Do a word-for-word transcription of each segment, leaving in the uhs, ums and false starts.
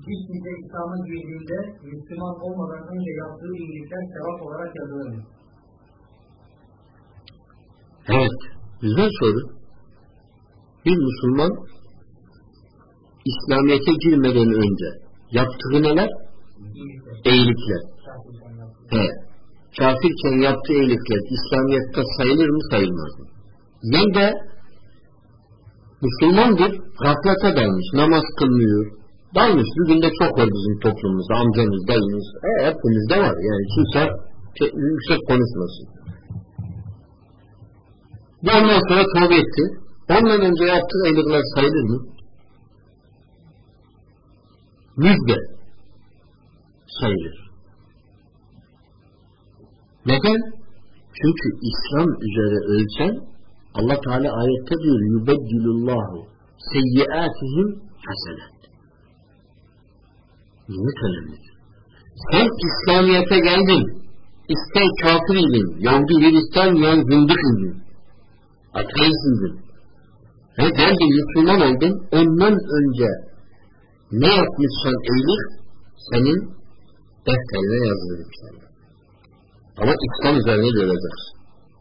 bir kimse İslam'a girdiğinde Müslüman olmadan önce yaptığı iyilikler sevap olarak yazılır mı? Evet. Güzel soru. Bir Müslüman İslamiyet'e girmeden önce yaptığı neler? İyilikler. Evet. Kafirken yaptığı iyilikler İslamiyet'te sayılır mı sayılmaz mı? Yani de Müslümandır, gaflete dalmış, namaz kılmıyor, dalmış. Bir günde çok var bizim toplumumuzda, amcamız, dayımız, e, hepimizde var. Yani kimse yüksek konuşmasın. Bir ondan sonra tövbe etti. Ondan önce yaptığı iyilikler sayılır mı? Müjde sayılır. Neden? Çünkü İslam üzere ölçen Allah Teala ayette diyor yubeddilullahu seyyiatihim hasenat. Niyet önemlidir. Sen İslamiyet'e geldin, ister kafir idin, Yahudi Hristiyan yani zındık idin, ateist idin. Ve geldin Müslüman oldun, ondan önce ne yapmışsan iyilik senin defterine yazılır sana. Ama İslam üzerine göreceksin.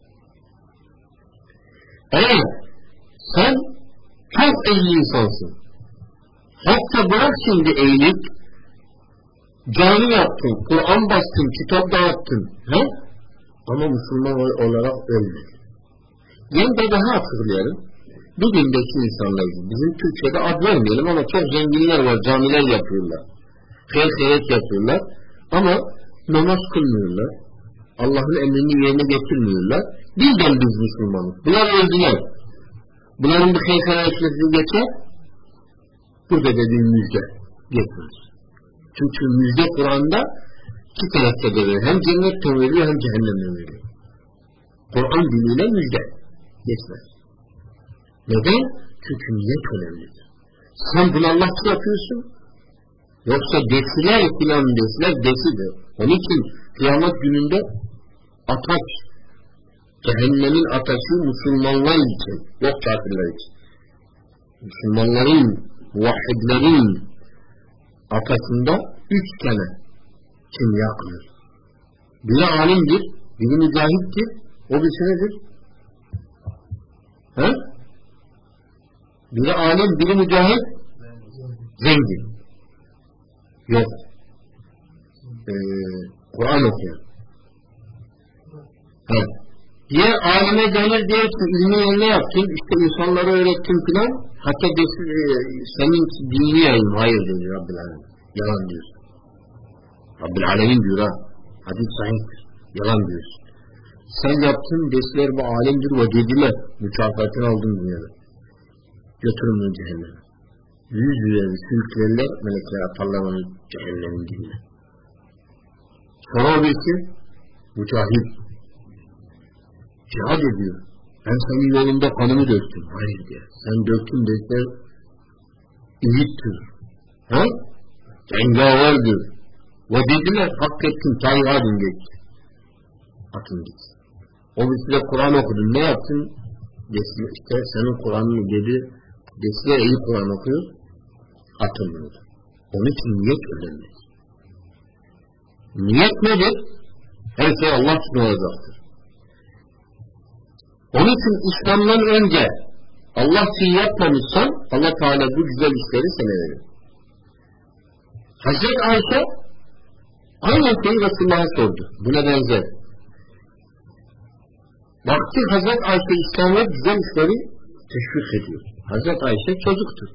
Eğer sen çok iyi insansın, hatta bırak şimdi iyilik, cami yaptın, Kur'an bastın, kitap dağıttın, he? Ama Müslüman olarak ölmedin. Yani de daha hatırlayalım, bugündeki insanlar, bizim Türkiye'de ad vermeyelim ama çok zenginler var, camiler yapıyorlar, hayır hayret yapıyorlar ama namaz kılmıyorlar, Allah'ın emrini yerine getirmiyorlar. Bizden biz Müslümanız. Bunlar öldüler. Bunların bir hayır hayretleri geçer, burada dediğim müjde geçmez. Çünkü müjde Kur'an'da iki tarafta da veriyor. Hem cennetten veriyor hem cehennemden veriyor. Kur'an diliyle müjde geçmez. Neden? Çünkü niyet önemlidir. Sen bunu Allah için yapıyorsun. Yoksa desiler filan desiler desidir. Onun için kıyamet gününde ateş, cehennemin ateşi Müslümanlar için, yok kafirler için. Müslümanların, muvahhidlerin ateşinde üç tane kim yakılır. Biri alimdir, biri mücahittir, o birisi nedir? He? Biri alim, biri mücahit, zengin. Yok. Ee, Kur'an okuyor. He. Ya alime gelir diyor ki ilmi yerine yaptın, işte insanlara öğrettin filan, hatta desin, e, senin dini yayın, hayır diyor Rabbil Alemin. Yalan diyorsun. Rabbil Alemin diyor ha. Hadis sahiptir. Yalan diyorsun. Sen yaptın, desiler bu alemdir ve dediler, mükafatını aldın dünyada. Götürün bunu cehenneme. Yüz yüze sülüklerler, melekler atarlar onu cehennemin dibine. Sonra o birisi, mücahit. Cihad ediyor. Ben senin yolunda kanımı döktüm. Hayır diye. Sen döktün dediler, iyittir. Ha? Cengaverdir. Ve dediler, hak ettin, tayyadın geçti. Atın git. O birisi de Kur'an okudun. Ne yaptın? Desiler, işte senin Kur'an'ını dedi. Desiler iyi Kur'an okuyor. Atın bunu. Onun için niyet önemli. Niyet nedir? Her şey Allah için olacaktır. Onun için İslam'dan önce Allah için yapmamışsan Allah Teala bu güzel işleri sana verir. Hazreti Ayşe aynı şeyi Resulullah'a sordu. Buna benzer. Baktı Hazreti Ayşe İslam'a güzel işleri teşvik ediyor. Hazreti Ayşe çocuktur.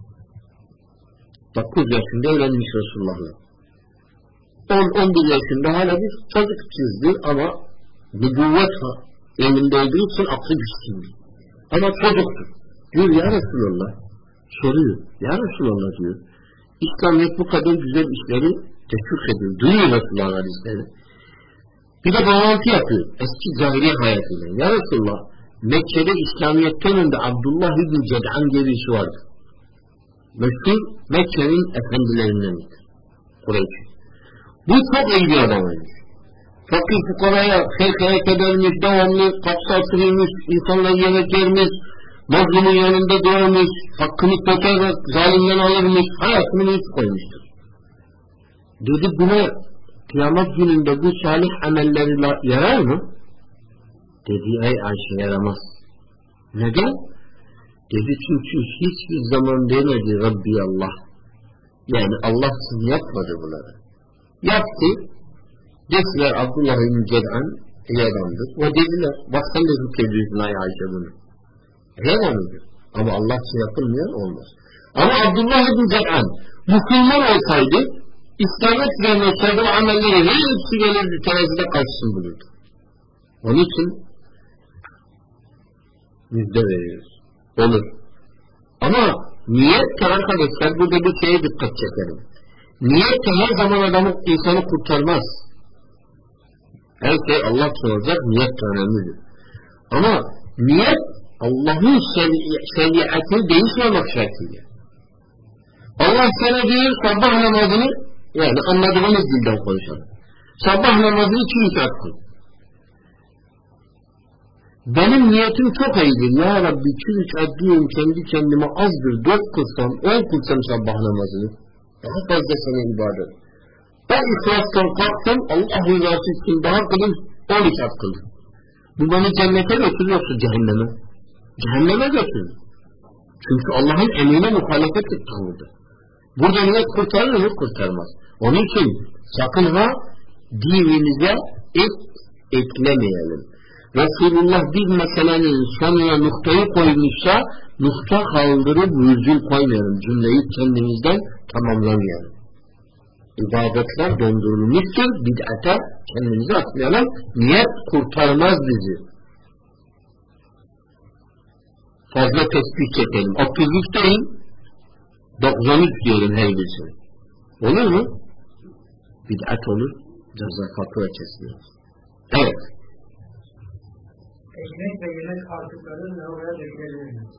dokuz yaşında evlenmiş Resulullah'la. on on bir yaşında hala bir çocuk çizdi ama nübüvvet elinde olduğu için aklı güçlüdür. Ama çocuktur. Diyor ya Resulallah, soruyor. Ya Resulallah diyor, İslamiyet bu kadar güzel işleri teşvik ediyor. Duyuyor Resulullah hadisleri. Bir de bağlantı yapıyor. Eski cahiliye hayatıyla. Ya Resulallah, Mekke'de İslamiyet'ten önce Abdullah İbni Ced'an diye birisi vardı. Meşhur Mekke'nin efendilerindendir. Kureyş. Bu çok iyi bir adamıymış. Fakir fukaraya heykelek edermiş, devamlı kapsa sürülmüş, insanlar yemek yermiş, mazlumun yanında durmuş, hakkını tutar, zalimden alırmış, hayatını hiç koymuştur. Dedi buna kıyamet gününde bu salih amelleri yarar mı? Dedi ey Ayşe yaramaz. Neden? Dedi çünkü hiçbir zaman demedi Rabbi Allah. Yani Allah siz yapmadı bunları. Yaptı. Dediler Abdullah İbn Ced'an iyi adamdır. O dediler bak sen de hükkediyorsun ay Ayşe bunu. İyi adamdır. Ama Allah için yapılmıyor olmaz. Ama Abdullah İbn Ced'an Müslüman olsaydı İslamiyet üzerine olsaydı o amelleri hepsi gelirdi terazide karşısını bulurdu. Onun için müjde veriyoruz. Olur. Ama niyet arkadaşlar burada bir şeye dikkat çekelim. Niyet her zaman adamı insanı kurtarmaz. Her şey Allah için olacak, niyet önemlidir. Ama niyet Allah'ın şeriatını değişmemek şartıyla. Allah sana diyor sabah namazını, yani anladığımız dilden konuşalım. Sabah namazını iki rekat kıl. Benim niyetim çok iyidir. Ya Rabbi iki rekat diyorum kendi kendime azdır. Dört kılsam, on kılsam sabah namazını. Daha fazla sana ibadet. Ben ihlastan kalktım, Allah rızası için daha kılın, on rekat kıldım. Bu beni cennete götürür yoksa cehenneme. Cehenneme götürür. Çünkü Allah'ın emrine muhalefet etti burada. Burada niyet kurtarır mı? Kurtarmaz. Onun için sakın ha dinimize et eklemeyelim. Resulullah bir meselenin sonuna noktayı koymuşsa nokta kaldırıp virgül koymayalım. Cümleyi kendimizden tamamlamayalım. İbadetler dondurulmuştur. Bid'ate kendimizi atmayalım. Niyet kurtarmaz bizi. Fazla tespih çekelim. otuz üç değil, doksan üç diyelim her birisine. Olur mu? Bid'at olur. Ceza fatura kesilir. Evet. Ekmek ve yemek artıkları lavaboya dökülebilir mi?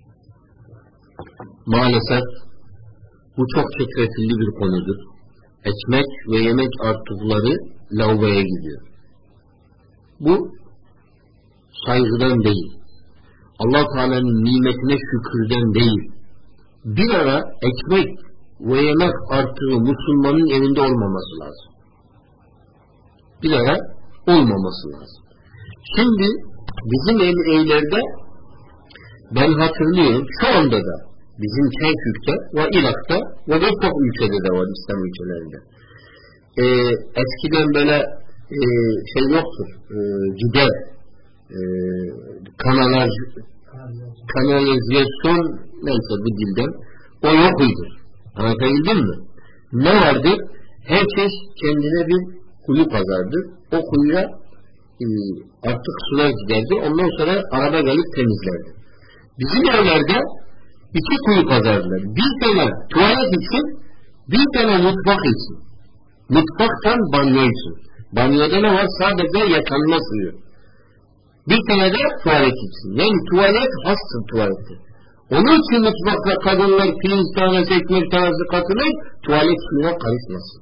Maalesef bu çok çekretilli bir konudur. Ekmek ve yemek artıkları lavaboya gidiyor. Bu saygıdan değil. Allah Teala'nın nimetine şükürden değil. Bir ara ekmek ve yemek artığı Müslümanın evinde olmaması lazım. Bir ara olmaması lazım. Şimdi bizim evlerde ben hatırlıyorum şu anda da bizim Kerkük'te ve Irak'ta ve birçok ülkede de var İslam ülkelerinde. Ee, eskiden böyle e, şey yoktur. E, gider e, kanallar kanalizasyon neyse bu dilden o yok idi. Anlatabildim mi? Ne vardı? Herkes kendine bir kuyu kazardı. O kuyuya e, artık sular giderdi. Ondan sonra araba gelip temizlerdi. Bizim evlerde iki kuyu kazardılar. Bir tane tuvalet için, bir tane mutfak için. Mutfaktan banyo için. Banyoda ne var? Sadece yıkanma suyu. Bir tane de tuvalet için. Yani tuvalet hastır tuvaleti. Onun için mutfakta kadınlar pirinç tanesi, ekmek tanesi katılır, tuvalet suyuna karışmasın.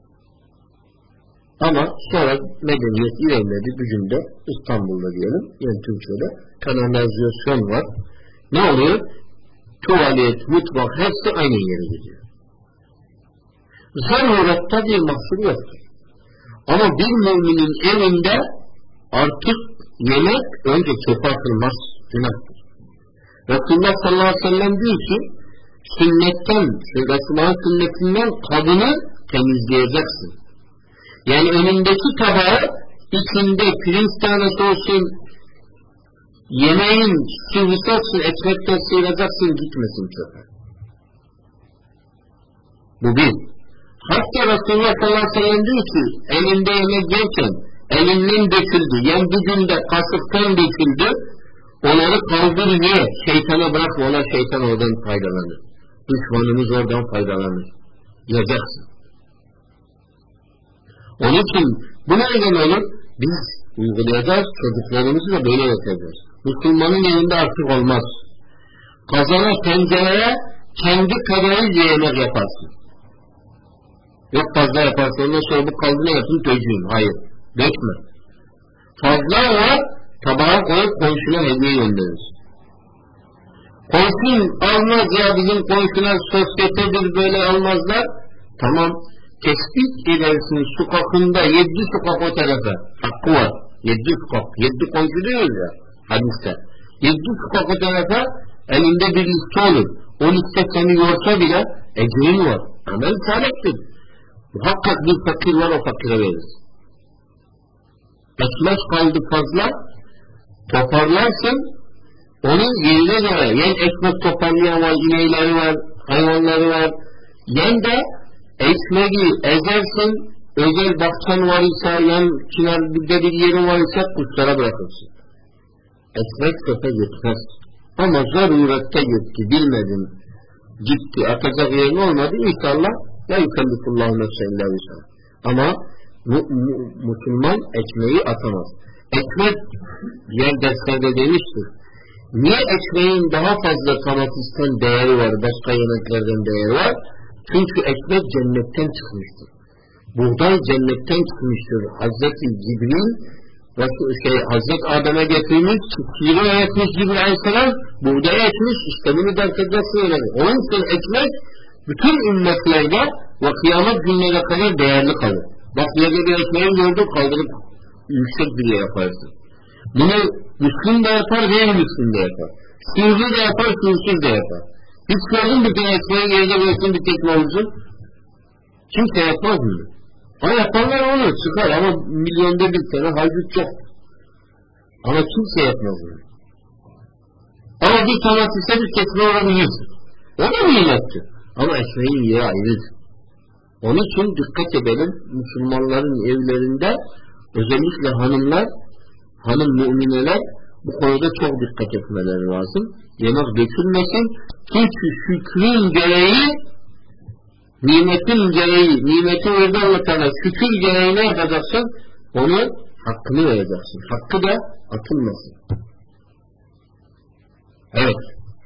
Ama sonra medeniyet ilerledi. Bugün de İstanbul'da diyelim, yani Türkiye'de kanalizasyon var. Ne oluyor? Tuvalet, mutfak hepsi aynı yere gidiyor. Zaruratta bir mahsur yoktur. Ama bir müminin evinde artık yemek önce çöpe atılmaz, günahtır. Resulullah sallallahu aleyhi ve sellem diyor ki sünnetten, Resulullah'ın sünnetinden kabını temizleyeceksin. Yani önündeki tabağı içinde pirinç tanesi olsun, yemeğin sıvısı olsun, ekmekten sıyıracaksın, gitmesin çöpe. Bu bir. Hatta Resulullah sallallahu aleyhi ve sellem diyor ki elinde yemek yerken elinden döküldü. Yani bugün de kasıktan döküldü. Onları kaldır ye. Şeytana bırakma. Onlar şeytan oradan faydalanır. Düşmanımız oradan faydalanır. Yazacaksın. Onun için bu nereden olur? Biz uygulayacağız. Çocuklarımızı da böyle yapacağız. Müslümanın elinde artık olmaz. Kazana, tencereye kendi kadarıyla yemek yaparsın. Yok fazla yaparsın. Ondan sonra bu kaldığına yapın dökün. Hayır. Dökme. Fazla var. Tabağa koyup komşuna hediye gönderir. Komşun almaz ya bizim komşular sosyetedir böyle almazlar. Tamam. tespit edersin sokakında yedi sokak o tarafa. Hakkı var. Yedi sokak. Yedi komşu diyoruz ya hadiste. Yedi sokak o tarafa elinde bir liste olur. O liste seni yorsa bile ecrin var. Amel salihtir. Muhakkak bir fakir var, o fakire verir. Ekmek kaldı fazla, toparlarsın, onun yerine göre, yen ekmek toparlayan var, inekleri var, hayvanları var, yen de ekmeği ezersin, özel bahçen var ise, yan kenarda bir yerin var ise kuşlara bırakırsın. Ekmek çöpe gitmez. Ama zarurette gitti, bilmedin, gitti, atacak yerin olmadı, inşallah la yükellifullahu nefsen illa vus'aha. Ama mu, mu, Müslüman ekmeği atamaz. Ekmek diğer derslerde demiştir. Niye ekmeğin daha fazla kanatistan değeri var, başka yemeklerden değeri var? Çünkü ekmek cennetten çıkmıştır. Buğday cennetten çıkmıştır. Hazreti Cibril şey, Hazreti Adem'e getirmiş, çiftçiliğe etmiş Cibril Aleyhisselam, buğdaya etmiş, işte bunu dert edeceksin öyle. Onun için ekmek bütün ümmetlerde ve kıyamet gününe kadar değerli kalır. Bak yerde bir ekmeği gördük, kaldırıp yüksek bir yere yaparsın. Bunu Müslüm de yapar, değil Müslüm de yapar. Sürücü de yapar, sürüsüz de yapar. Hiç gördün mü bir ekmeği yerde görsün bir tekme olsun? Kimse yapmaz mı? Ha yapanlar olur, çıkar ama milyonda bir tane halbuki çok. Ama kimse yapmaz mı? Ama bir tanesi bir tekme olabilir. O da nimettir. Ama ekmeğin yeri ayrıdır. Onun için dikkat edelim, Müslümanların evlerinde özellikle hanımlar, hanım mümineler bu konuda çok dikkat etmeleri lazım. Yemek dökülmesin. Çünkü şükrün gereği, nimetin gereği, nimeti verdi Allah Teala, şükür gereği ne yapacaksın? Onu hakkını vereceksin. Hakkı da atılmasın. Evet.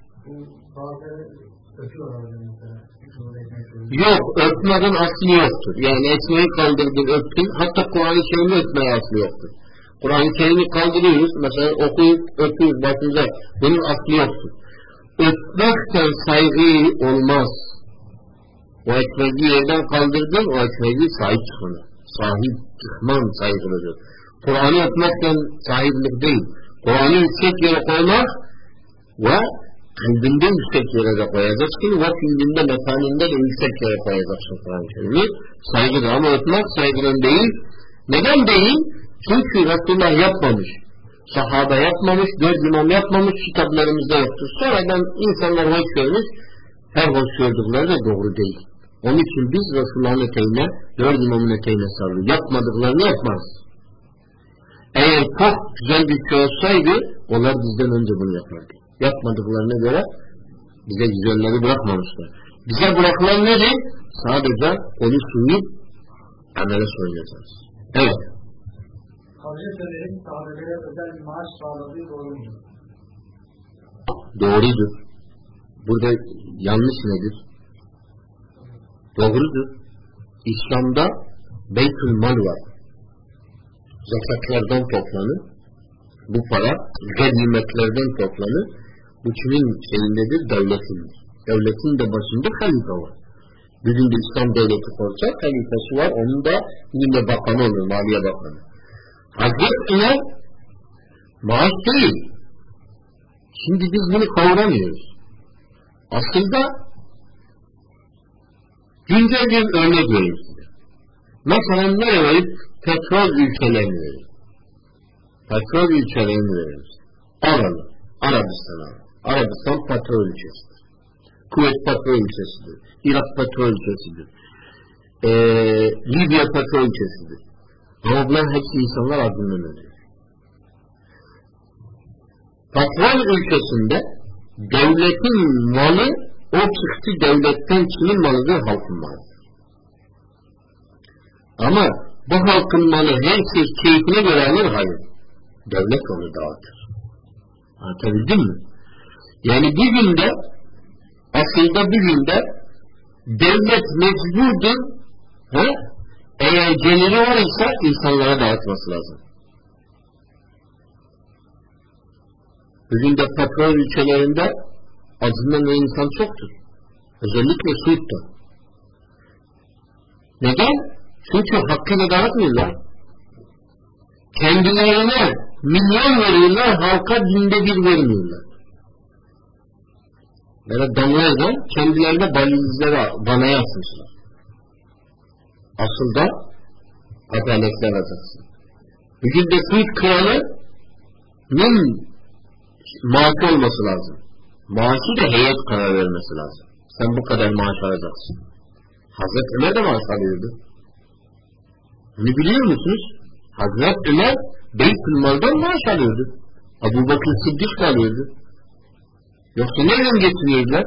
Yok, öpmeden aslı yoktur. Yani ekmeği kaldırdın, öptün. Hatta Kur'an-ı Kerim'de öpmeye aslı yoktur. Kur'an-ı Kerim'i kaldırıyoruz. Mesela okuyup öpüyoruz başımıza. Bunun aslı yoktur. Öpmekten saygı olmaz. O ekmeği yerden kaldırdın, o ekmeği sahip çıkmanı. Sahip çıkman saygılıdır. Kur'an'ı öpmekten sahiplik değil. Kur'an'ı yüksek yere koymak ve kalbinde yüksek yere de koyacaksın ve kalbinde mekaninde de yüksek yere koyacaksın Kur'an-ı Kerim'i. Saygıdır ama öpmek saygıdan değil. Neden değil? Çünkü Resulullah yapmamış. Sahaba yapmamış, dört imam yapmamış, kitaplarımızda yoktur. Sonradan insanlar hoş görmüş, her hoş gördükleri de doğru değil. Onun için biz Resulullah'ın eteğine, dört imamın eteğine sarılır. Yapmadıklarını yapmaz. Eğer çok güzel bir şey olsaydı, onlar bizden önce bunu yapardı. Yapmadıklarına göre bize güzelleri bırakmamışlar. Bize bırakılan nedir? Sadece onu suyup amele söyleyeceğiz. Evet. Hazreti Ömer'in sahabelere özel bir maaş sağladığı doğru mudur? Doğrudur. Burada yanlış nedir? Doğrudur. İslam'da beytül mal var. Zakatlardan toplanır. Bu para ganimetlerden toplanır. Bu kimin şeyindedir? Devletindir. Devletin de başında halife var. Bugün de İslam devleti olsa halifesi var. Onun da yine bakanı olur. Maliye bakanı. Hazreti Ömer maaş değil. Şimdi biz bunu kavramıyoruz. Aslında güncel bir örnek vereyim size. Mesela ne verip petrol ülkelerini verir. Petrol ülkelerini veririz. Aralı, Arabistan aralı. Arabistan petrol ülkesidir. Kuveyt petrol ülkesidir. Irak petrol ülkesidir. Ee, Libya petrol ülkesidir. Ama bunlar hepsi insanlar adından ödüyor. Petrol ülkesinde devletin malı o çıktı devletten kimin malıdır? Halkın malıdır. Ama bu halkın malı herkes keyfine göre alır, hayır. Devlet onu dağıtır. Anlatabildim mi? Yani bir günde aslında bir günde devlet mecburdur he? Eğer geliri var ise insanlara dağıtması lazım. Bugün de petrol ülkelerinde azından ve insan çoktur. Özellikle Suud'da. Neden? Çünkü hakkını dağıtmıyorlar. Kendilerine milyon veriyorlar, halka binde bir vermiyorlar. Böyle damlayla kendilerine balizlere, banaya asmışlar. Asıl da adaletli alacaksın. Bugün de Suud kralının maaşı olması lazım. Maaşı da heyet karar vermesi lazım. Sen bu kadar maaş alacaksın. Hazreti Ömer de maaş alıyordu. Bunu biliyor musunuz? Hazreti Ömer Beytülmal'dan maaş alıyordu. Ebu Bakır Sıddık da alıyordu. Yoksa nereden getiriyorlar?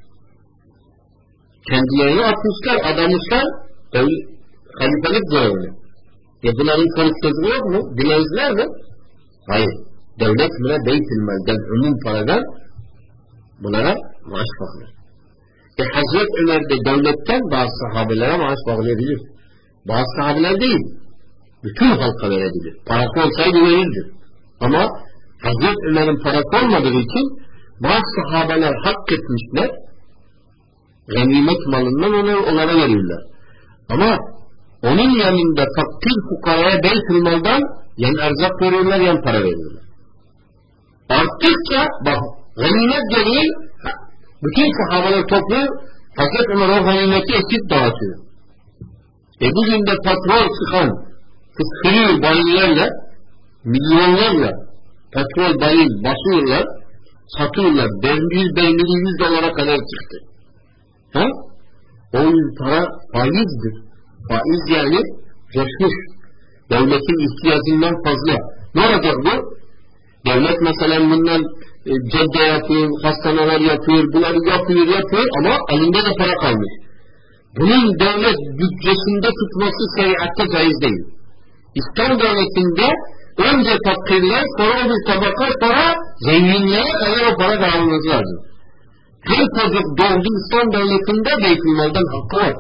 Kendilerini atmışlar, adamışlar, halifelik görevli. Ya bunların konuşması yok mu? Dinleyiciler mi? Hayır. Devlet buna Beytülmal'den, umum paradan bunlara maaş bağlıyor. E Hazreti Ömer de devletten bazı sahabelere maaş bağlayabilir. Bazı sahabeler değil. Bütün halka verebilir. Parası olsaydı verirdi. Ama Hazreti Ömer'in parası olmadığı için bazı sahabeler hak etmişler. Ganimet malından onu, onlara veriyorlar. Ama onun yanında fakir fukaraya Beytülmal'dan yani erzak veriyorlar, yan para veriyorlar. Arttıkça bak ganimet geliyor, bütün sahabeler topluyor, Hazreti Ömer o ganimeti eşit dağıtıyor. E bugün de petrol sıkan fıskırıyor bayillerle, milyonlarla petrol bayil basıyorlar, satıyorlar, yüz bermili yüz dolara kadar çıktı. Ha? O para faizdir. Faiz yani coşmuş. Devletin ihtiyacından fazla. Ne olacak bu? Devlet mesela bundan e, cadde yapıyor, hastaneler yapıyor, bunları yapıyor, yapıyor ama elinde de para kalmış. Bunun devlet bütçesinde tutması şeriatta caiz değil. İslam devletinde önce fakirler, sonra bir tabaka, sonra zenginlere kadar o para dağılması lazım. Her çocuk doğdu İslam devletinde Beytülmal'dan hakkı var.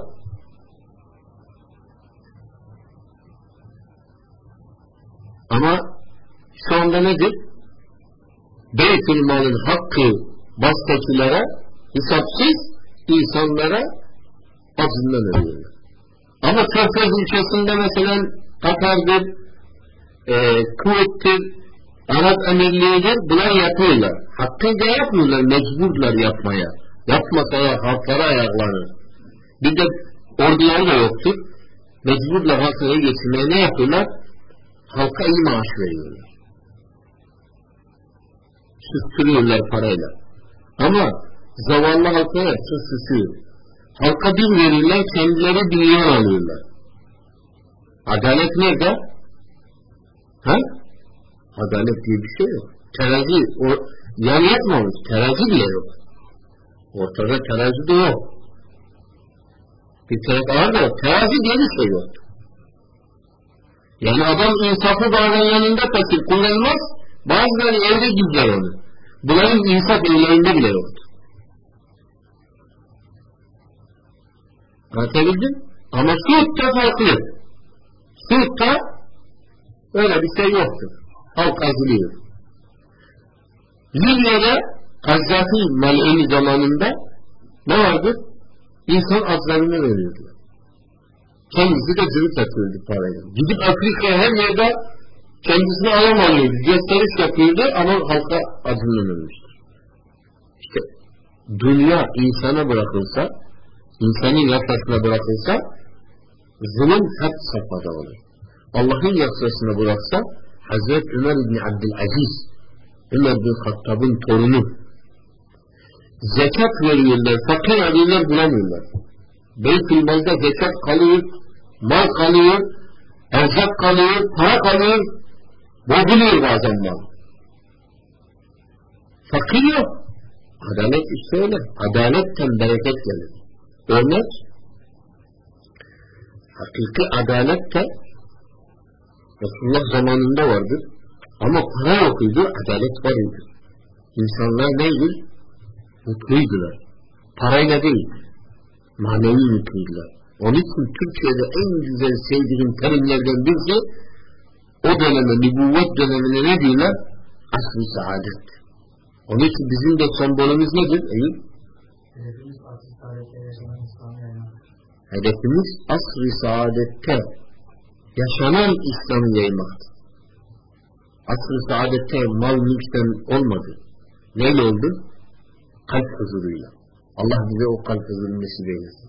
Ama şu anda nedir? Beytülmal'ın hakkı baştakilere hesapsız insanlara acından ölüyorlar. Ama Körfez ülkesinde mesela Katar'dır, e, Kuvvet'tir, Arap Emirliği'dir, bunlar yapıyorlar. Hakkıyla yapmıyorlar, mecburlar yapmaya. Yapmasaya halklara ayaklanır. Bir de orduları da yoktur. Mecburlar halkaya geçirmeye ne yapıyorlar? Halka iyi maaş veriyorlar. Süstürüyorlar parayla. Ama zavallı halkaya süstüsüyor. Halka bir verirler, kendileri milyon alıyorlar. Adalet nerede? Ha? Adalet diye bir şey yok. Terazi, o, yan yapmamış, terazi bile yok. Ortada terazi de yok. Bir taraf var da yok, terazi diye bir şey yok. Yani adam insafı bazen yanında taşır, kullanmaz, bazıları evde gizler onu. Bunların insaf evlerinde bile yoktur. Anlatabildim? Ama Suud'da farklı. Suud'da öyle bir şey yoktur. Halk azılıyor. Libya'da Kaddafi mal'eni zamanında ne vardı? İnsan azlarını veriyordu. Kendisi de zırh atıyordu parayla. Gidip Afrika'ya her yerde kendisini alamıyordu. Gösteriş yapıyordu ama halka acından ölmüştür. İşte dünya insana bırakılsa, insanın yasasına bırakılsa zulüm hep safhada olur. Allah'ın yasasına bıraksa Hazreti Ömer İbni Abdülaziz, Ömer bin Hattab'ın torunu, zekat veriyorlar, fakir alıyorlar, bulamıyorlar. Beytülmal'da zekat kalıyor, mal kalıyor, erzak kalıyor, para kalıyor, bozuluyor bazen mal. Fakir yok. Adalet işte öyle. Adaletten bereket gelir. Örnek, hakiki adalet de Resulullah zamanında vardır. Ama para yokuydu, adalet var idi. İnsanlar neydi? Mutluydular. Parayla değil, manevi mutluydular. Onun için Türkiye'de en güzel sevdiğim terimlerden birisi o döneme, nübüvvet dönemine ne diyorlar? Asr-ı saadet. Onun için bizim de sembolümüz nedir? Eyüp? Hepimiz asr-ı saadette yaşanan İslam'ı yayınladık. Hedefimiz asr-ı saadette yaşanan İslam'ı yaymaktır. Asr-ı saadette mal mülkten olmadı. Neyle oldu? Kalp huzuruyla. Allah bize o kalp huzurunu nasip eylesin.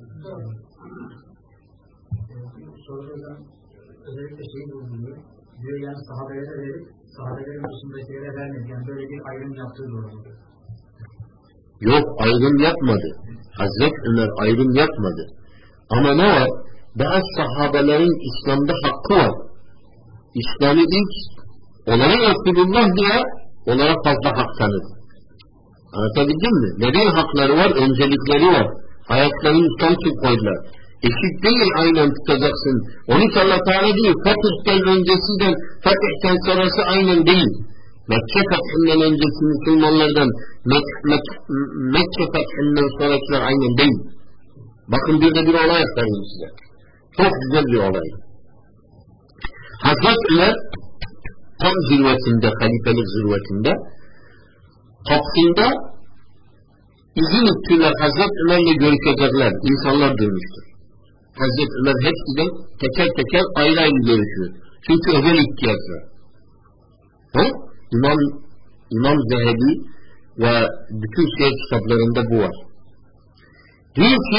Soruda özellikle şeyi bulunuyor. Diyor yani sahabelere verip sahabelerin dışındakilere vermedi. Yani böyle bir ayrım yaptığı doğru. Yok, ayrım yapmadı. Hazreti Ömer ayrım yapmadı. Ama ne var? Bazı sahabelerin İslam'da hakkı var. İslam'ı ilk onlara Resulullah diye onlara fazla hak tanıdı. Anlatabildim mi? Neden hakları var? Öncelikleri var. Hayatlarını son tür koydular. Eşit değil aynen tutacaksın. Onun için Allah Teala diyor, Fetih'ten öncesinden, Fetih'ten sonrası aynen değil. Mekke fethinden öncesi Müslümanlardan Mek Mek Mekke fethinden sonrakiler aynen değil. Bakın bir de bir olay aktarayım size. Çok güzel bir olay. Hazreti Ömer tam zirvetinde, halifelik zirvetinde kapsında izin ettiler, Hazreti Ömer'le görüşecekler. İnsanlar duymuştur. Hazreti Ömer hepsiyle teker teker ayrı ayrı görüşüyor. Çünkü özel ihtiyaç var. Ha? İmam, İmam Zehebi ve bütün şey kitaplarında bu var. Diyor ki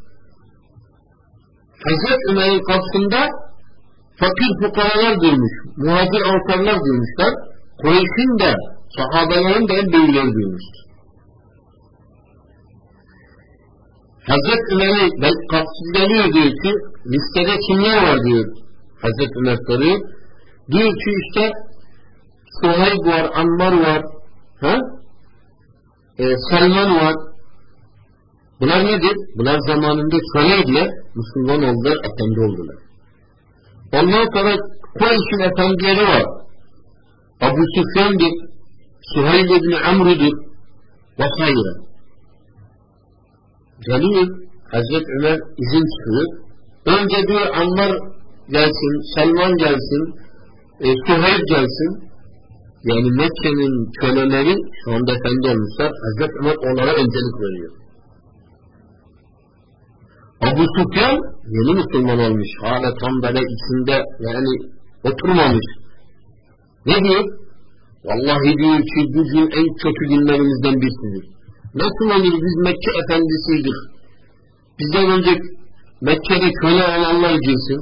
Hazreti Ömer'in kapsında fakir fukaralar durmuş, muhacir ansarlar durmuşlar, Kureyş'in de sahabelerin de en büyükleri durmuştur. Hazreti Ömer'e kapsızlanıyor diyor ki listede kimler var diyor Hazreti Ömer soruyor. Diyor ki işte Suheyb var, Ammar var, ha? Ee, Salman var. Bunlar nedir? Bunlar zamanında Suheyb'le Müslüman oldular, efendi oldular. Ondan sonra Kureyş'in efendileri var. Abu Süfyan'dır, Suheyb ibn Amr'dır vesaire. Geliyor, Hazreti Ömer izin çıkıyor. Önce diyor Ammar gelsin, Salman gelsin, e, Suheyb gelsin. Yani Mekke'nin köleleri şu anda efendi olmuşlar. Hazreti Ömer onlara öncelik veriyor. Abu Süfyan yeni Müslüman olmuş. Hala tam böyle içinde yani oturmamış. Ne diyor? Vallahi diyor ki bu gün en kötü günlerimizden birisidir. Nasıl olur biz Mekke efendisiydik? Bizden önce Mekke'de köle olanlar girsin.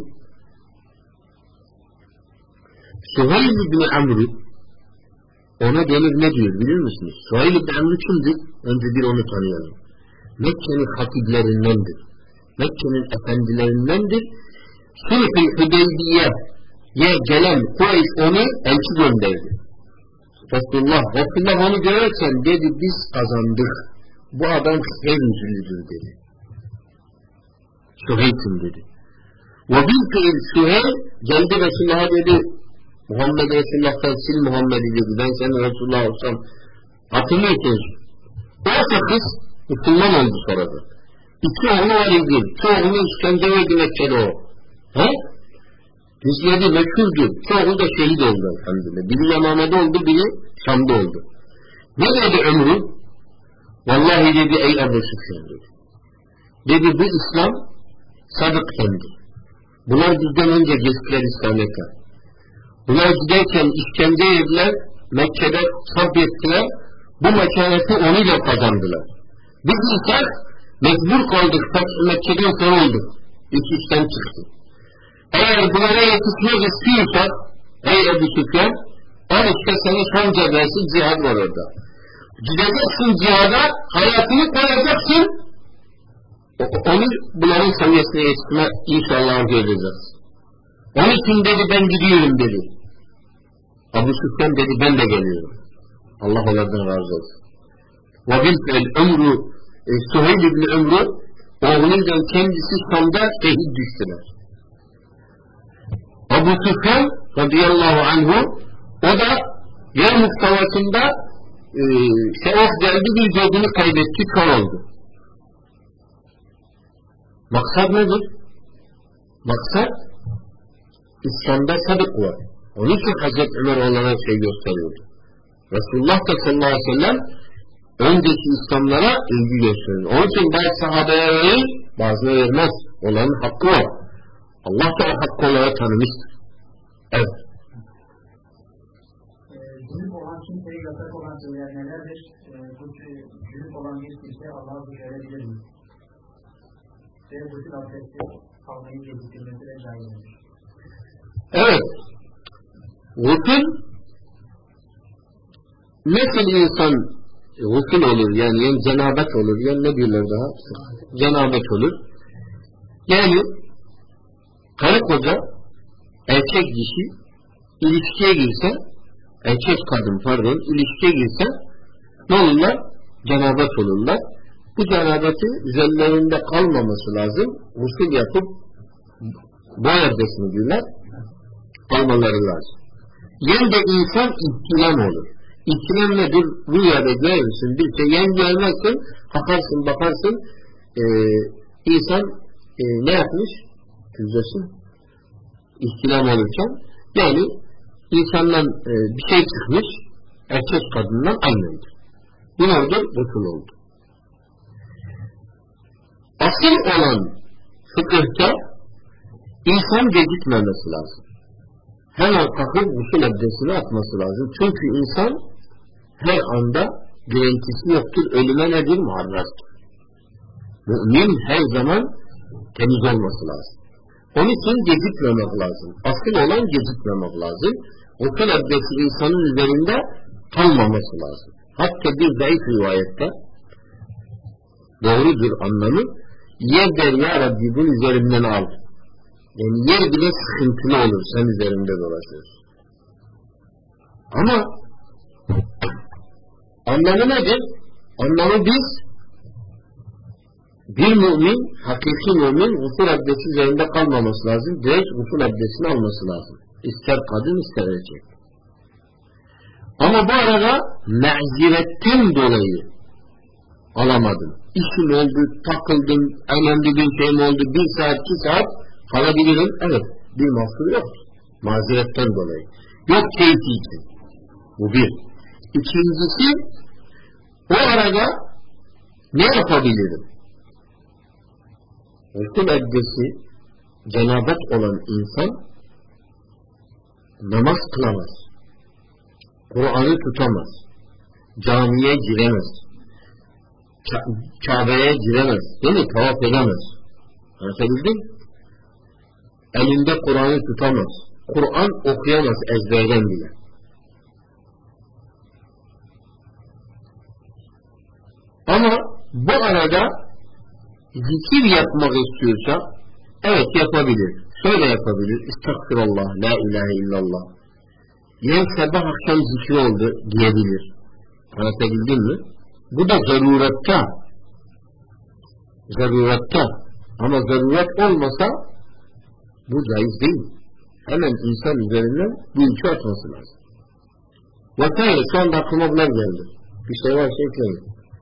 Suheyb ibn Amr ona denir ne diyor biliyor musunuz? Suheyb ibn Amr kimdir? Önce bir onu tanıyalım. Mekke'nin hatiblerindendir. Mekke'nin efendilerindendir. Sulh-i Hudeybiye'ye gelen Kureyş onu elçi gönderdi. Resulullah, Resulullah onu görürken dedi biz kazandık. Bu adam en üzülüdür dedi. Suheyb'in dedi. Ve bilfiil Suheyb geldi Resulullah'a dedi Muhammed Resulullah'tan sil Muhammed'i dedi. Ben senin Resulullah olsam hatırlıyorsunuz. O şahıs Müslüman oldu sonradan. İki oğlu var idi. Çoğunu işkence verdi Mekke'de o. He? Hizmeti meşhurdur. Çoğu da şehit oldu elhamdülillah. Biri Yamame'de oldu, biri Şam'da oldu. Ne dedi ömrü? Vallahi dedi ey Ebu Süfyan dedi. Dedi bu İslam sadık kendi. Bunlar bizden önce geçtiler İslamiyet'e. Bunlar giderken işkence yediler, Mekke'de sabrettiler. Bu mekaneti onuyla kazandılar. Biz ise mecbur kaldık, Mekke'den sonra olduk. İç işten çıktı. Eğer bunlara yetişmek istiyorsan ey Ebu Süfyan al işte seni son cezası cihad var orada. Gideceksin cihada, hayatını koyacaksın, onu bunların seviyesine yetişme inşallah göreceğiz. Onun için dedi ben gidiyorum dedi. Ebu Süfyan dedi ben de geliyorum. Allah onlardan razı olsun. Ve bilfel ömrü e, Suheyb ibn Ömrü oğluyla kendisi sonda şehit düştüler. Ebu Süfyan radıyallahu anhu o da Yarmuk Savaşı'nda e, Şeof geldi bir gözünü kaybetti, kör oldu. Maksat nedir? Maksat İslam'da sadık var. Onun için Hazreti Ömer onlara şey gösteriyordu. Resulullah da sallallahu aleyhi ve sellem önceki İslamlara ilgi gösteriyor. Onun için bazı sahabeye verir, bazıları vermez. Olan hakkı var. Allah da o hakkı olarak tanımıştır. Evet. Cünüp olan kimseye yasak olan şeyler nelerdir? E, bu cünüp olan bir kimse Allah'a düşerebilir mi? Ve gusül abdesti almayı geciktirmesi de caizdir. Evet. Gusül nasıl insan gusül olur yani, yani cenabet olur yani ne diyorlar daha? Cenabet olur. Yani karı koca erkek dişi ilişkiye girse, erkek kadın pardon ilişkiye girse ne olurlar? Cenabet olurlar. Bu cenabetin üzerlerinde kalmaması lazım. Gusül yapıp bu erdesini diyorlar. Almaları lazım. Yani de insan ihtilam olur. İhtilam nedir? Rüyada görürsün bir şey. Yani görmezsin, bakarsın bakarsın e, insan e, ne yapmış? Güzelsin. İhtilam olurken yani insandan e, bir şey çıkmış, erkek kadından aynıdır. Bu nedir? Gusül oldu. Asıl olan fıkıhta insan gecikmemesi lazım. Hemen kalkıp gusül abdestini atması lazım. Çünkü insan her anda garantisi yoktur. Ölüme nedir? Muharrastır. Mümin her zaman temiz olması lazım. Onun için gecikmemek lazım. Asıl olan gecikmemek lazım. Gusül abdesti insanın üzerinde kalmaması lazım. Hatta bir zayıf rivayette doğrudur anlamı. Yer der ya Rabbi bunu üzerimden al. Yani yer bile sıkıntılı olur sen üzerinde dolaşıyorsun. Ama anlamı nedir? Anlamı biz bir mümin, hakiki mümin gusül abdesti üzerinde kalmaması lazım. Direkt gusül abdestini alması lazım. İster kadın ister erkek. Ama bu arada me'ziretten dolayı alamadım. İşim oldu, takıldım, önemli bir şeyim oldu, bir saat, iki saat kalabilirim. Evet, bir mahsur yok. Mazeretten dolayı. Yok keyfi için. Bu bir. İkincisi, o arada ne yapabilirim? Gusül abdesti cenabet olan insan namaz kılamaz. Kur'an'ı tutamaz. Camiye giremez. Kabe'ye giremez. Değil mi? Tavaf edemez. Anlatabildim? Elinde Kur'an'ı tutamaz. Kur'an okuyamaz ezberden bile. Ama bu arada zikir yapmak istiyorsa evet yapabilir. Şöyle yapabilir. Estağfirullah, la ilahe illallah. Yani sabah akşam zikir oldu diyebilir. Anlatabildim mi? Bu da zarurette. Zarurette. Ama zaruret olmasa bu caiz değil. Hemen insan üzerinden bu iki atması lazım. Vesaire şu anda aklıma bunlar geldi. Bir şey varsa ekleyin.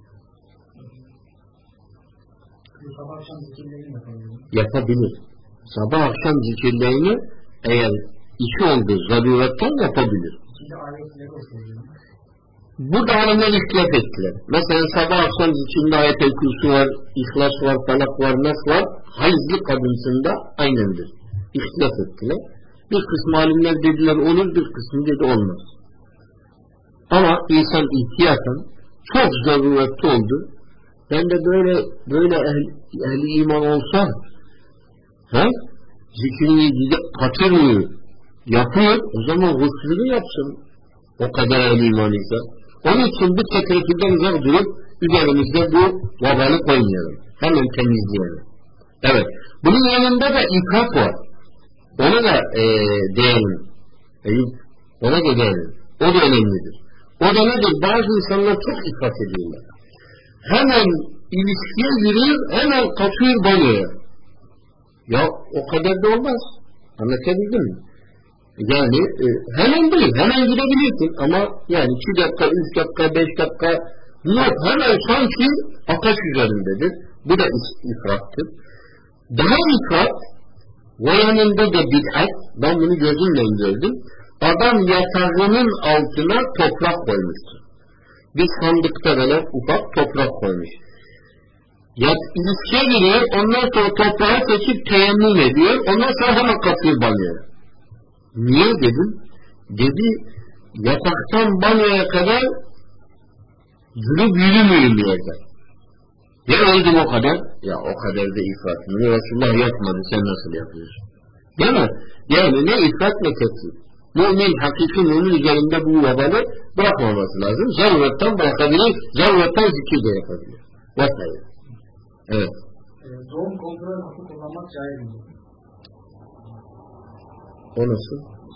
Sabah akşam zikirlerini yapabilir. Yapabilir. Sabah akşam zikirlerini eğer iki oldu zaruretten yapabilir. Şimdi ayetleri okuyalım. Bu da alimler ihtilaf ettiler. Mesela sabah akşam zikrinde ayet-el kürsü var, İhlas var, Falak var, Nas var. Hayızlı kadınsında aynendir. İhtilaf ettiler. Bir kısmı alimler dediler olur, bir kısmı dedi olmaz. Ama insan ihtiyaten çok zaruretli oldu. Ben de böyle böyle ehli, ehli iman olsa he? Zikrini katırmıyor, yapıyor, o zaman guslünü yapsın. O kadar ehli imanıysa. Onun için bu tekrifiden uzak durup üzerimizde bu vabalı koymayalım. Hemen temizleyelim. Evet. Bunun yanında da ikaf var. Ona da e, değelim. Eyüp, ona da değelim. O da önemlidir. O da nedir? Bazı insanlar çok ikaf ediyorlar. Hemen ilişkiye giriyor, hemen kaçıyor banyoya. Ya o kadar da olmaz. Anlatabildim mi? Yani e, hemen değil, hemen gidebilirsin ama yani iki dakika, üç dakika, beş dakika yok, hemen sanki ateş üzerindedir. Bu da ifrattır. Daha ifrat ve yanında da bid'at, ben bunu gözümle gördüm. Adam yatağının altına toprak koymuştur. Bir sandıkta böyle ufak toprak koymuş. Ya ilişkiye giriyor, ondan sonra toprağı seçip teyemmüm ediyor, ondan sonra hemen kapıyı banıyor. Niye dedim? Dedi, yataktan banyoya kadar yürü yürümüyorum yerde. Ya öldüm o kadar, ya o kadar da ifrat. Resulullah yapmadı, sen nasıl yapıyorsun? Değil mi? Yani ne ifrat ne kötü. Mümin, hakiki mümin üzerinde bu vabalı bırakmaması lazım. Zaruretten bırakabilir, zaruretten zikir de yapabilir. Vasayı. Evet. E, doğum kontrol hapı kullanmak caiz mi? O nasıl?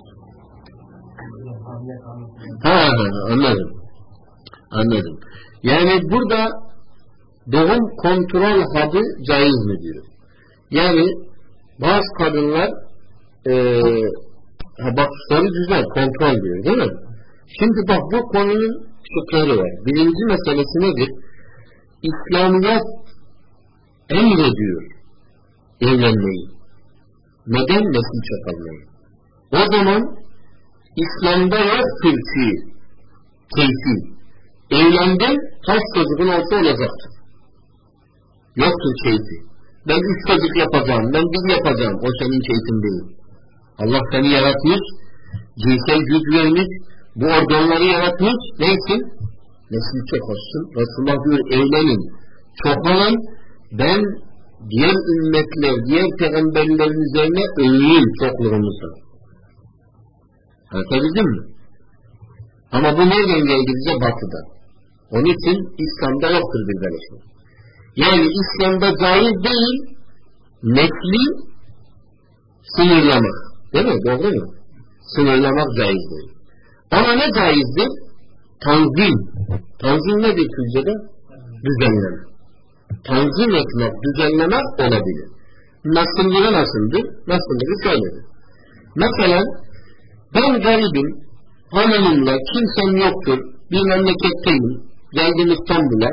Ha, ha, ha, anladım. Anladım. Yani burada doğum kontrol hapı caiz mi diyor. Yani bazı kadınlar e, bak soru güzel, kontrol diyor değil mi? Şimdi bak bu konunun şıkları var. Birinci meselesi nedir? İslamiyet emrediyor evlenmeyi. Neden? Nesil çakalmayı. O zaman İslam'da yoktur ki keyfi. Evlendin, kaç çocuğun olsa olacaktır. Yoktur keyfi. Ben üç çocuk yapacağım, ben bir yapacağım. O senin keyfin değil. Allah seni yaratmış, cinsel güç vermiş, bu organları yaratmış. Neysin? Nesil çok olsun. Resulullah diyor evlenin. Çok olan ben diğer ümmetler, diğer peygamberlerin üzerine öveyim çokluğumuzu. Anlatabildim mi? Ama bu nereden geldi bize? Batı'da. Onun için İslam'da yoktur bir böyle şey. Yani İslam'da caiz değil, nesli sınırlamak. Değil mi? Doğru mu? Sınırlamak caiz değil. Ama ne caizdir? Tanzim. Tanzim nedir Türkçe'de? Düzenleme. Tanzim etmek, düzenlemek olabilir. Nasıllığı nasıldır? Nasıllığı şöyledir. Mesela ben garibim, hanımımla kimsem yoktur, bir memleketteyim, geldim İstanbul'a,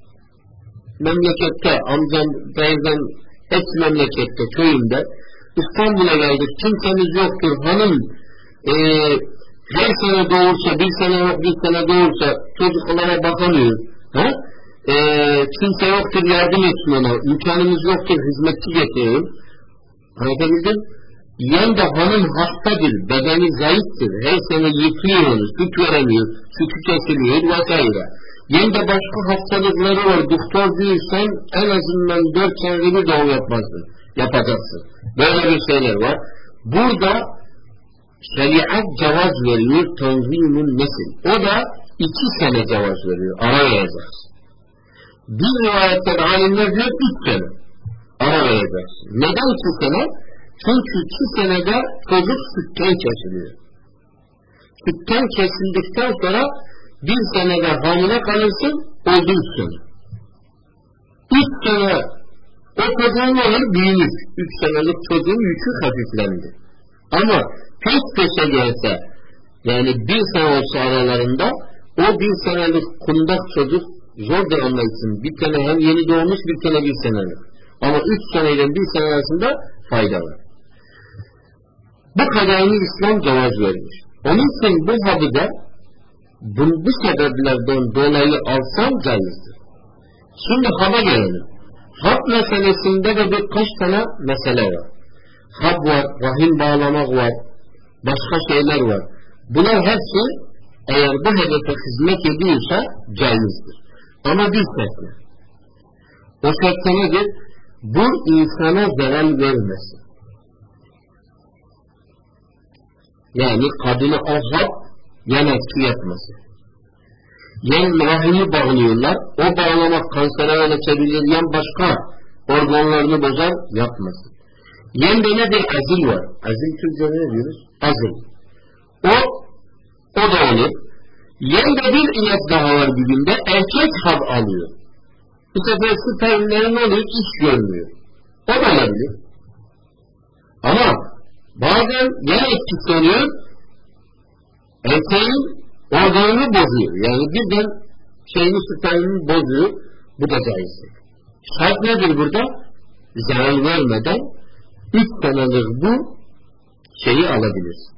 memlekette, amcam, teyzem, hepsi memlekette, köyümde, İstanbul'a geldik, kimsemiz yoktur, hanım e, her sene doğursa, bir sene yok, bir sene doğursa, çocuklara bakamıyor, ha? E, kimse yoktur, yardım etsin ona, imkanımız yoktur, hizmetçi getiriyor, anlatabildim? Yen de hanım hastadır, bedeni zayıftır, her sene yıkıyor onu, süt veremiyor, sütü kesiliyor vesaire. Yen de başka hastalıkları var, doktor değilsen en azından dört senede bir doğum yapmazsın, yapacaksın. Böyle bir şeyler var. Burada şeriat cevaz veriyor, tanzimun nesil. O da iki sene cevaz veriyor, ara vereceksin. Bir rivayette alimler diyor üç sene ara vereceksin. Neden iki sene? Çünkü iki senede çocuk sütten kesiliyor. Sütten kesildikten sonra bir senede hamile kalırsın, oldu üç sene. Üç sene o çocuğun olur büyümüş. Üç senelik çocuğun yükü hafiflendi. Ama tek peşe gelse, yani bir sene olsa aralarında, o bir senelik kundak çocuk zordur anlaysın. Bir sene hem yeni doğmuş, bir sene bir senelik. Ama üç seneyle bir sene arasında fayda var. Bu kadarını İslam cevaz vermiş. Onun için bu habide bu, bu sebeplerden dolayı alsam caizdir. Şimdi haba gelelim. Hab meselesinde de birkaç tane mesele var. Hab var, rahim bağlamak var, başka şeyler var. Bunlar hepsi eğer bu hedefe hizmet ediyorsa caizdir. Ama bir şartla. O şartla nedir? Bu insana zarar vermesin. Yani kadını azap yan etki yapması. Yani rahimi bağlıyorlar, o bağlamak kansere yol açabilir, yan başka organlarını bozar, yapmasın. Yani de nedir? Azil var. Azil Türkçe'de ne diyoruz? Azil. O, o da olur. Yani de bir ilaç daha var bugünde, erkek hab alıyor. Bu sefer spermlerin oluyor, iş görmüyor. O da olabilir. Ama bazen yan etkisi oluyor, erkeğin organını bozuyor. Yani birden şeyini spermini bozuyor, bu da caizdir. Şart nedir burada? Zarar vermeden üç senelik bu şeyi alabilirsin.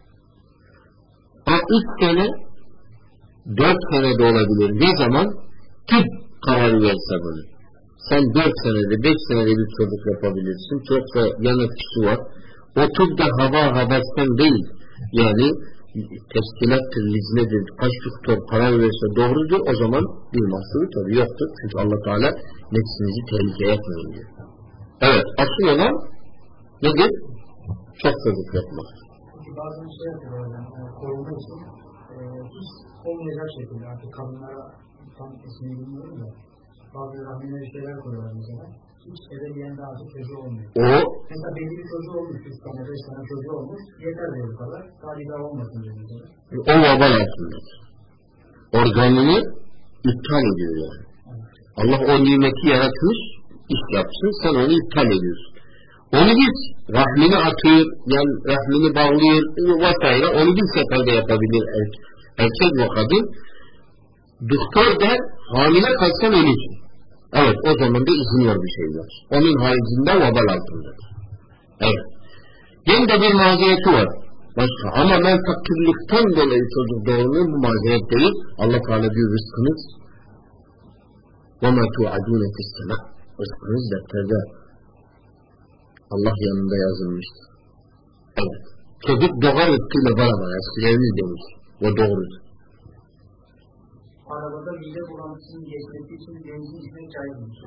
Ha üç sene, dört sene de olabilir. Ne zaman? Tıp karar verse bunu. Sen dört senede, beş senede bir çocuk yapabilirsin. Çoksa yan etkisi var. Otur da hava havasten değil. Yani teşkilattır, liznedir, kaç doktor karar verirse doğrudur. O zaman bir mahsuru tabi yoktur. Çünkü Allah Teala nefsinizi tehlikeye etmeyin diyor. Evet, asıl olan nedir? Çok çocuk yapmak. Çünkü bazen şey yapıyorlar hocam, yani korunma için e, hiç olmayacak şekilde artık kadınlara tam ismini bilmiyorum da bazı rahmine bir şeyler koyuyorlar mesela. Hiç eve diyende artık çocuğu olmuyor. O, mesela belli bir çocuğu olmuş, üç tane, beş tane çocuğu olmuş, yeter diyor bu kadar. Sadece daha olmasın diyor mesela. O vebal altındadır. Organını iptal ediyor yani. Evet. Allah o nimeti yaratmış, iş yapsın, sen onu iptal ediyorsun. Onu hiç rahmini atıyor, yani rahmini bağlıyor vesaire, onu bir seferde yapabilir erkek, erkek ve kadın. Doktor der, hamile kalsan ölürsün. Evet, o zaman da izin var bir şey var. Onun haricinde vebal altındadır. Evet. Yine de bir mazereti var. Başka. Ama ben takdirlikten dolayı çocuk doğurmuyor, bu mazeret değil. Allah Teala diyor rızkınız وَمَا تُعَدُونَ فِي السَّمَاءِ rızkınız defterde Allah yanında yazılmıştır. Evet. Çocuk doğar rızkıyla beraber eskilerimiz demiş. O doğrudur. Arabada mide bulantısının geçmesi için benzin içmek caiz midir?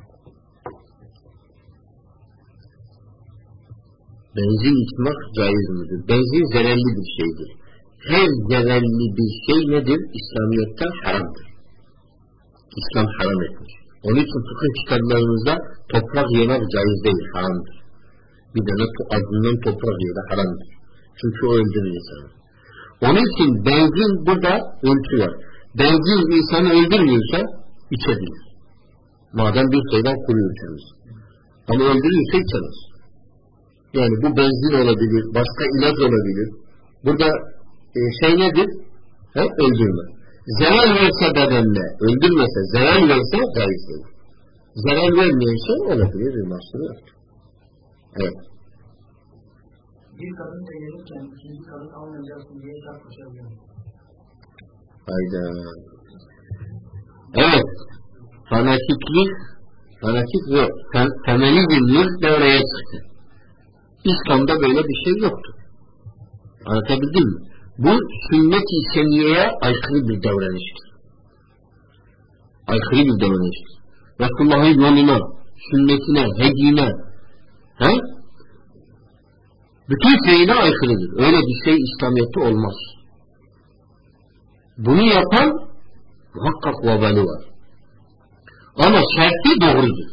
Benzin içmek caiz midir? Benzin zararlı bir şeydir. Her zararlı bir şey nedir? İslamiyet'te haramdır. İslam haram etmiş. Onun için fıkıh kitaplarımızda toprak yemek caiz değil, haramdır. Bir tane adından toprak yedi haramdır. Çünkü o öldürür insanı. Onun için benzin burada ölçü var. Benzin insanı öldürmüyorsa içebilir. Madem bir şeyden kuruyor temiz. Ama öldürürse içemez. Yani bu benzin olabilir, başka ilaç olabilir. Burada e, şey nedir? He? Öldürme. Zarar verse bedenle, öldürmese, zarar verse caizdir. Zarar vermeyen şey olabilir, bir mahsuru yoktur. Evet. Bir kadın evlenirken ikinci kadın almayacaksın diye şart koşabiliyor. Hayda. Evet. Fanatiklik, fanatik yok. Feminizmlik devreye çıktı. İslam'da böyle bir şey yoktu. Anlatabildim mi? Bu sünnet-i seniyeye aykırı bir davranıştır. Aykırı bir davranıştır. Resulullah'ın yoluna, sünnetine, hediyine, he? Bütün şeyine aykırıdır. Öyle bir şey İslamiyet'te olmaz. Bunu yapan muhakkak vebali var. Ama şartı doğrudur.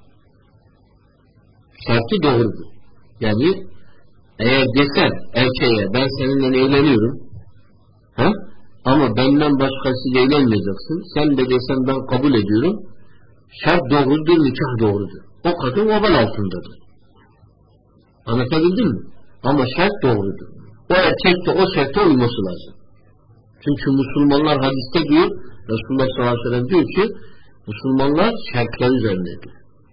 Şartı doğrudur. Yani eğer desen erkeğe ben seninle evleniyorum, he? Ama benden başkasıyla evlenmeyeceksin, sen de desen ben kabul ediyorum, şart doğrudur, nikah doğrudur. O kadın vebal altındadır. Anlatabildim mi? Ama şart doğrudur. O erkek de o şarta uyması lazım. Çünkü Müslümanlar hadiste diyor, Resulullah sallallahu aleyhi ve sellem diyor ki, Müslümanlar şartlar üzerindedir.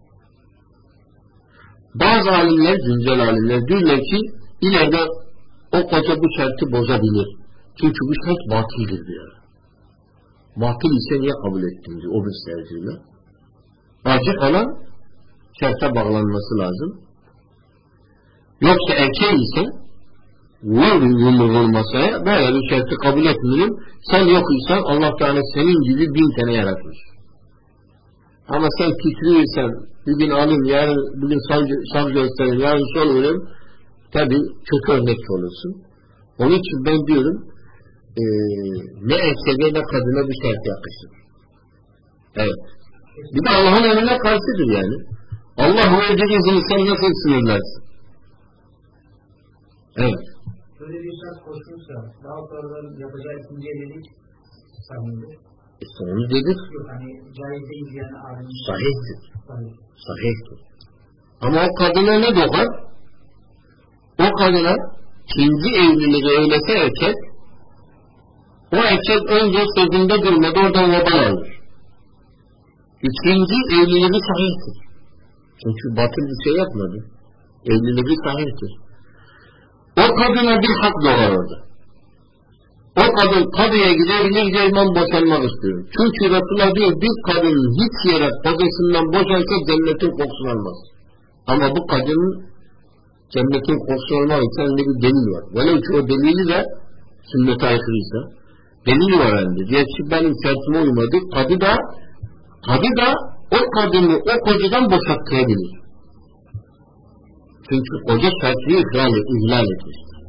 Bazı alimler, güncel alimler diyorlar ki, ileride o koca bu şartı bozabilir. Çünkü bu şart batıldır diyor. Batıl ise niye kabul ettin diyor, o bir serciyle. Acı olan şarta bağlanması lazım. Yoksa erkeği ise vur yumruğun masaya, böyle bir şartı kabul etmiyorum. Sen yok isen Allah Teala senin gibi bin tane yaratmış. Ama sen titriyorsan, bugün alayım, yarın bugün sağ gösterin, yarın sol olayım, tabi kötü örnek olursun. Onun için ben diyorum, ee, ne erkeğe ne kadına bir şart yakışır. Evet. Bir de Allah'ın emrine karşıdır yani. Allah verdiği izini sen nasıl sınırlarsın? Evet. Böyle bir şart koşmuşsa, daha sonra yapacağı ikinci evlilik sanırım. İşte onu dedik. Yok hani caiz değil yani alim. Sahihtir. Sahih. Sahihtir. Ama o kadına ne doğar? O kadına ikinci evliliği öylese erkek, o erkek önce sözünde durmadı, oradan vebal alır. İkinci evliliği sahihtir. Çünkü batıl bir şey yapmadı. Evliliği sahihtir. O kadına bir hak doğar orada. O kadın kadıya gidebilir de imam boşanmak istiyor. Çünkü Resulullah diyor bir kadın hiç yere kocasından boşansa cennetin kokusunu almaz. Ama bu kadının cennetin kokusunu almak için elinde bir delil var. Velev ki o delili de sünnet-i aykırıysa delil var elinde. Diye ki benim şartıma uymadı. Kadı da kadı da o kadını o kocadan boşaltmayabilir. Çünkü koca şartını ihlal, ihlal etmiştir.